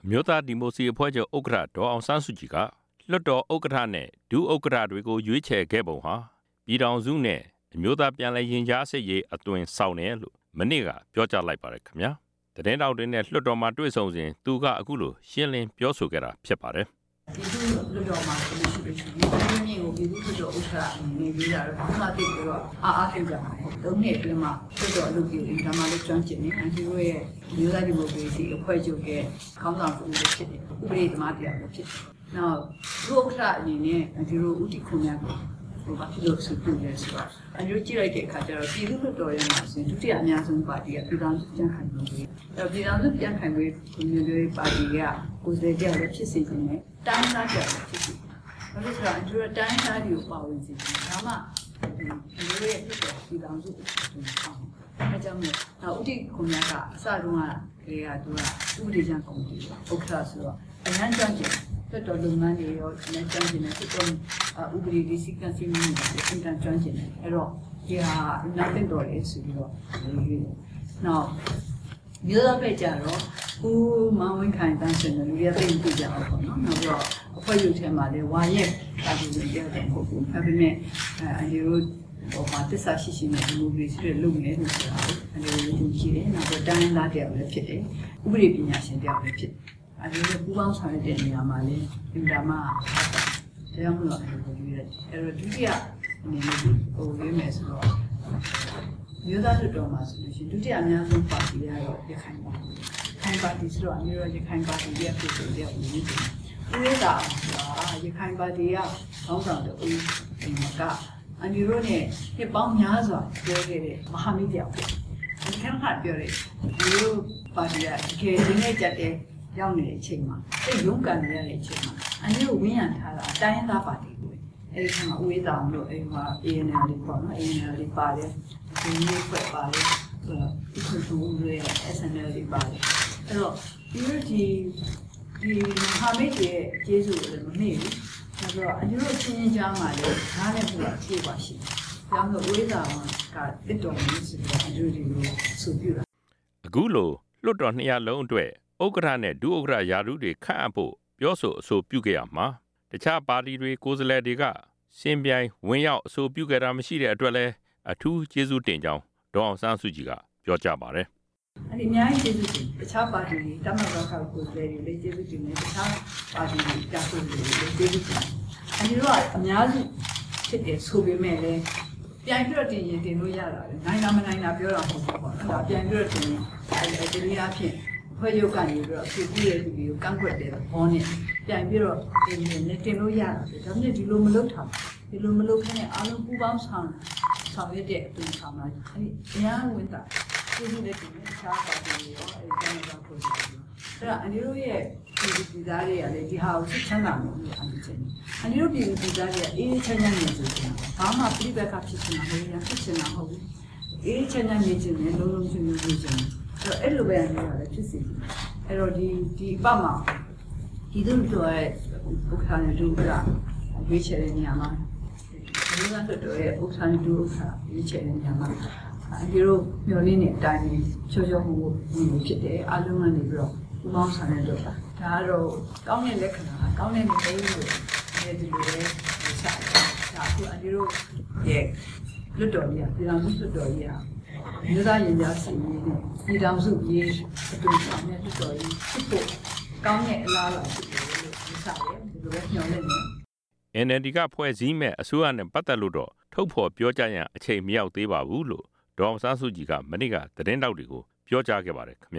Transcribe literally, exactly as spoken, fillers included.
မျိုးသားဒီမိုကရေစီအဖွဲ့ချုပ်ဥက္ကဋ္ဌဒေါ်အောင်ဆန်းစုကြည်ကလွှတ်တော်ဥက္ကဋ္ဌနဲ့ဒုဥက္ကဋ္ဌတွေကိုရွေးချယ်ခဲ့ပုံဟာပြည်ထောင်စုနဲ့အမျိုးသားပြန်လည်ရင်ကြားစေ့ရေးအသွင်ဆောင်တယ်လို့မနေ့ကပြောကြားလိုက်ပါတယ်ခင်ဗျာသတင်းတောက်တွေနဲ့လွှတ်တော်မှာတွေ့ဆုံစဉ်သူကအခုလိုရှင်းလင်းပြောဆိုခဲ့တာဖြစ်ပါတယ်ပြည်သူ့လွှတ်တော်မှာဆိုလို့ရှိရင်ဒီနေ့ကိုပြည်သူ့လွှတ်တော်ဥက္ကဋ္ဌအနေနဲ့ရေးတာတော့ဘာမှသိပြီးတော့အားအားပြုကြပါတယ်။သုံးနှစ်အတွင်းမှာလွှတ်တော်အလုပ်ကြီးအင်တာမာလို့ကျွမ်းကျင်နေအန်တီတို့ရဲ့မျိုးသားဒီမိုကရေစီအဖွဲ့ချုပ်ရဲ့ခေါင်းဆောင်မှုတွေဖြစ်တယ်။ဥပဒေသမားတရားတွေဖြစ်တယ်။နောက်ဒုဥက္ကဋ္ဌအနေနဲ့အန်တီတို့ဦးတီခွန်များကိုဟိုဘာဖြစ်လို့ဆိုပြလဲဆိုတော့အန်တီတို့ကြည့်လိုက်တဲ့အခါကျတော့ပြည်သူ့လွှတ်တော်ရဲ့မှာဆိုရင်ဒုတိယအများဆုံးပါတီကပြည်ထောင်စုကြံ့ခိုင်မှုတွေ။အဲပြည်ထောင်စုကြံ့ခိုင်မှုမျိုးတွေပါတီကကိုယ်စားကြလည်းဖြစ်စေခြင်းနဲ့တိုင်းသားကြတယ်ဖြစ်ဖြစ်။ဘာလို့ဆိုတော့အန်တီတို့တိုင်းသားတွေကိုပါဝင်စေတယ်။ဒါမှဒီလိုရဲ့ဖြစ်တဲ့ပြည်ထောင်စုကိုဆောင်။အဲကြောင့်မို့နောက်ဥတီခွန်များကအစတုန်းကလေကသူကဥပဒေကြံကော်မတီဥက္ကဋ္ဌဆိုတော့အញ្ញမ်းကြံ့ကျင်သက်တော်လုပ်ငန်းတွေရောအញ្ញမ်းကြံ့ကျင်တဲ့သက်တော်ဥပဒေဒီစီကံစီမင်းတွေအင်တန်ကြံ့ကျင်တယ်အဲ့တော့ဒီဟာနောက်တင်တော်လေးဆိုပြီးတော့ရွေးတယ်နောက်မျိုးသားပဲကြတော့ဦးမောင်ဝင်းခိုင်တန်းစင်တယ်လူရသိမသိကြအောင်ပေါ့နော်နောက်တော့အဖွဲ့ရုပ်ထဲမှာလေဝါရက်တာဒီလိုပြောတဲ့ပုံပုံဒါပေမဲ့အဒီလိုဟိုမှာတစ္ဆာရှိရှိနဲ့ဒီလိုမျိုးတွေလုပ်နေလို့ဆိုတာအဒီလိုယူကြည့်တယ်နောက်တော့တိုင်းသားတရားလည်းဖြစ်တယ်ဥပဒေပညာရှင်တရားလည်းဖြစ်အဲဒီလိုပူပေါင်းဆောင်ရတဲ့နေရာမှာလည်းဒီမှာမှတရားမလို့အဲ့လိုယူရတယ်အဲ့တော့ဒုတိယအနေနဲ့ဟိုရေးမယ်ဆိုတော့မျိုးသားလွှတ်တော်မှာဆိုလို့ရှိရင်ဒုတိယအများဆုံးပါတီကတော့ရခိုင်ပါတီခိုင်ပါတီဆိုတော့အမျိုးရခိုင်ပါတီရဲ့ဖြစ်တဲ့တဲ့ဦးကြီးဦးရတာရခိုင်ပါတီကခေါင်းဆောင်တဲ့ဦးဒီမှာကအန်ဒီရိုနဲ့ပြပောင်းများစွာပြောခဲ့တဲ့မဟာမိတ်ပြောက်ဒီခန်းခါပြောတယ်ဒီလိုပါတီကတကယ်ဒီနေ့ကြတဲ့ရောက်နေတဲ့အချိန်မှာစိတ်ရုန်းကန်နေရတဲ့အချိန်မှာအန်ဒီရိုဝင်းရံထားတာအတိုင်းသားပါတီကိုအဲဒီကမှာဦးရတာတို့အဲဒီမှာ A N L လေးပေါ့နော် A N L လေးပါတယ်ဒီနေ့ဖွဲ့ပါတယ်ဒီခုတူရဲ့ S N L လေးပါတယ်အဲ့တော့ဒီလိုဒီဒီမဟာမိတ်ရဲ့ကျေးဇူးကိုလည်းမမေ့ဘူးအဲ့တော့အန်ဒီရိုချင်းချင်းကြားမှာလည်းဓာတ်နဲ့ဆိုတာဖြည့်ပါရှိတယ်။ကြောင့်လို့ဝိသာကတစ်တော်မျိုးဆိုတော့အန်ဒီရိုဒီလိုဆိုပြတာအခုလိုလွှတ်တော်နှစ်ရလုံးအတွက်ဥက္ကဋ္ဌနဲ့ဒုဥက္ကဋ္ဌယာရုတွေခန့်အပ်ဖို့ပြောဆိုအဆိုပြုခဲ့ရမှာတခြားပါတီတွေကိုယ်စားလှယ်တွေကရှင်ပြိုင်ဝင်ရောက်အဆိုပြုခဲ့တာမရှိတဲ့အတွက်လည်းအထူးကျေးဇူးတင်ကြောင်းဒေါ်အောင်ဆန်းစုကြည်ကပြောကြားပါတယ်။အဲဒီအများကြီးကျေးဇူးတင်တခြားပါတီတွေတမန်တော်ခေါက်ကိုယ်စားလှယ်တွေလည်းကျေးဇူးတင်တယ်တခြားပါတီတွေတာဝန်တွေလည်းကျေးဇူးတင်။အဲဒီတော့အများစုဖြစ်တယ်ဆိုပေမဲ့လည်းပြန်ပြတော့တင်ရင်တင်လို့ရတာလေနိုင်တာမနိုင်တာပြောတာမဟုတ်ဘူးပေါ့နော်ဒါပြန်ပြတော့တင်ရင်အဲဒီဒီအဖြစ်ဖွဲ့ရုပ်ကနေပြီးတော့သူပြည့်ရဲ့သူတွေကိုကန့်ကွက်တယ်ဘောနဲ့ပြန်ပြီးတော့တင်ရင်လည်းတင်လို့ရတာလေဒါနဲ့ဒီလိုမလုပ်ထားဒီလိုမလုပ်ခနဲ့အားလုံးပူပေါင်းဆောင်ဆောင်ရတဲ့အတူဆောင်လာအဲဒီအများဝင်တာဒီလိုနဲ့တင်ချားပါတယ်ရောအဲဒီကံတော့ပုံစံအဲ့ဒါအန်ဒီတို့ရဲ့ဒီဒီသားတွေကလည်းဒီဟာကိုသိချမ်းသာမှုလို့အန်ဒီချင်းအန်ဒီတို့ပြည်သူပြည်သားတွေကအေးချမ်းချမ်းနေဆိုတယ်ဘာမှပြိပက္ခဖြစ်နေတာမဟုတ်ဘူးဖြစ်နေတာမဟုတ်ဘူးအေးချမ်းချမ်းနေခြင်းနဲ့လုံးလုံးချင်းချင်းနေခြင်းအဲ့လိုပဲအန်ဒီကလည်းဖြစ်စီအဲ့တော့ဒီဒီအပမှာဒီတို့တို့ရဲ့ဥက္ကဋ္ဌနဲ့ဒုဥက္ကဋ္ဌရွေးချယ်တဲ့နေရာမှာဒီကတို့ရဲ့ဥက္ကဋ္ဌနဲ့ဒုဥက္ကဋ္ဌရွေးချယ်တဲ့နေရာမှာဒီလိုမျိုးလေးနဲ့အတိုင်းချိုးချိုးမှုမှုဖြစ်တယ်အလုံးကနေပြီးတော့ပူပေါင်းဆောင်ရတော့ဒါကတော့ကောင်းတဲ့လက္ခဏာကောင်းတဲ့နေလေးကိုအဲဒီလိုပဲဆက်ဒါအခုအဒီလိုရဲ့လွတ်တော်ကြီးပြည်တော်စုလွတ်တော်ကြီးဟာမြို့သားရင်ကြားစီနေနဲ့ပြည်တော်စုရေးအတူဆောင်တဲ့လွတ်တော်ကြီးဖြစ်ဖို့ကောင်းတဲ့အလားအလာဖြစ်တယ်လို့ယူဆတယ်ဒီလိုပဲညှော်လင့်နေ N L D ကဖွဲ့စည်းမဲ့အစိုးရနဲ့ပတ်သက်လို့တော့ထုတ်ဖော်ပြောကြရန်အချိန်မရောက်သေးပါဘူးလို့ဒေါ်အောင်ဆန်းစုကြည်ကမနေ့ကသတင်းတောက်တွေကိုပြောကြားခဲ့ပါတယ်ခင်ဗျ